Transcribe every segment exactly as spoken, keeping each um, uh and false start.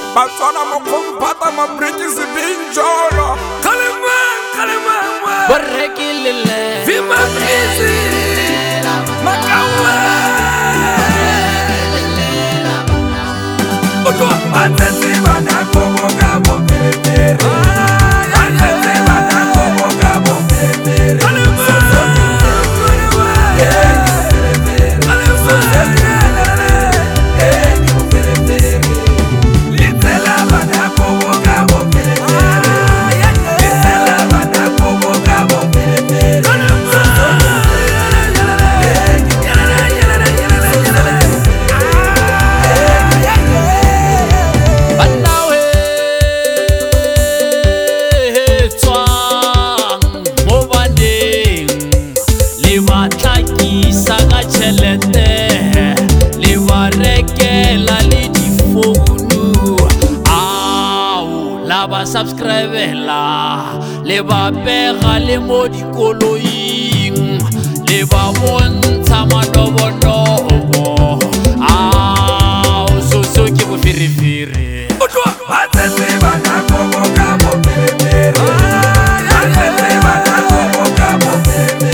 Batswana mo kompata ma British binjolo. Kalema, kalema. Borrekilele. Vima Brisi. Makawa. Oto batsi bana komo gabo pepe. Batsi bana komo gabo pepe. Subscribe la le ba pega le mo dikoloing le ba bontsha manobonobo ah so so ke bo firifiri o twa batse bana komo gabo pepe. Batse bana komo gabo pepe.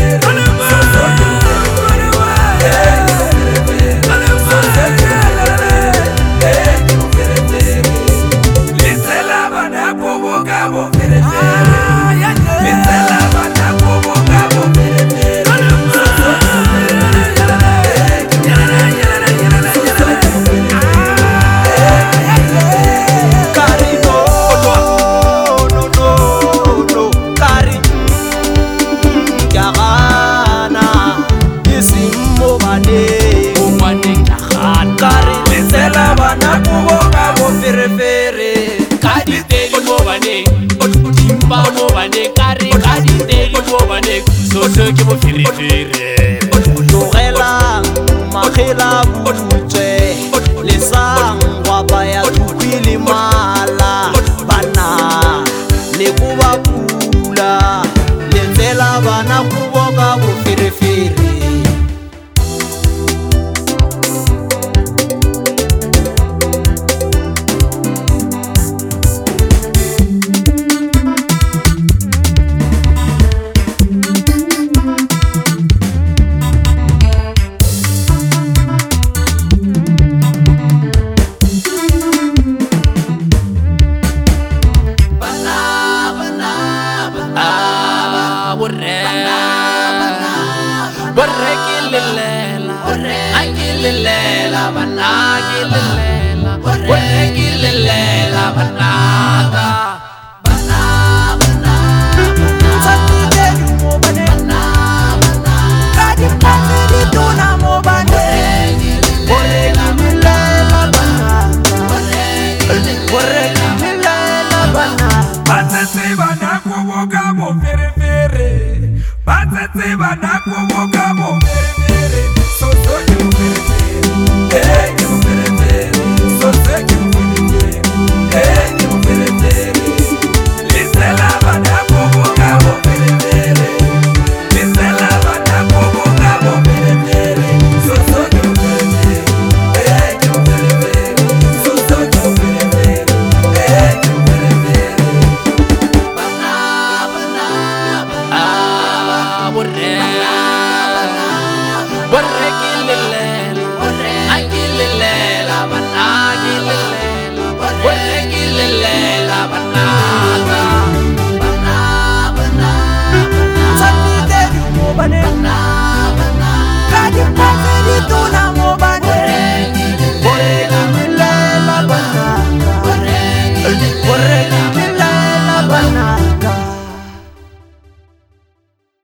So so ke bo firifiri tlogela magela butse le sangwa ba ya thubile mala bana le kuba pula le tsela bana kubo ka bo firifiri. Borrekilela, borrekilela, banakilela, borrekilela, banaka.